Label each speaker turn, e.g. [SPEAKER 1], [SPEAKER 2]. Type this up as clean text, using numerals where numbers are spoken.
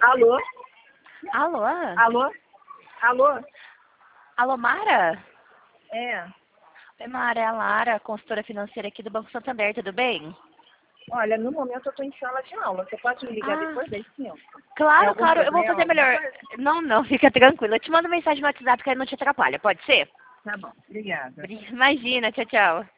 [SPEAKER 1] Alô?
[SPEAKER 2] Alô?
[SPEAKER 1] Alô? Alô?
[SPEAKER 2] Alô, Mara?
[SPEAKER 1] É.
[SPEAKER 2] Oi, Mara, é a Lara, consultora financeira aqui do Banco Santander, tudo bem?
[SPEAKER 1] Olha, no momento eu tô em sala de aula. Você pode me ligar
[SPEAKER 2] Ah,
[SPEAKER 1] depois das 5? É
[SPEAKER 2] claro,
[SPEAKER 1] algum
[SPEAKER 2] claro, eu vou fazer
[SPEAKER 1] problema? Alguma
[SPEAKER 2] melhor.
[SPEAKER 1] coisa?
[SPEAKER 2] Não, não, fica tranquila. Eu te mando mensagem no WhatsApp que aí não te atrapalha, pode ser?
[SPEAKER 1] Tá bom. Obrigada.
[SPEAKER 2] Imagina, tchau, tchau.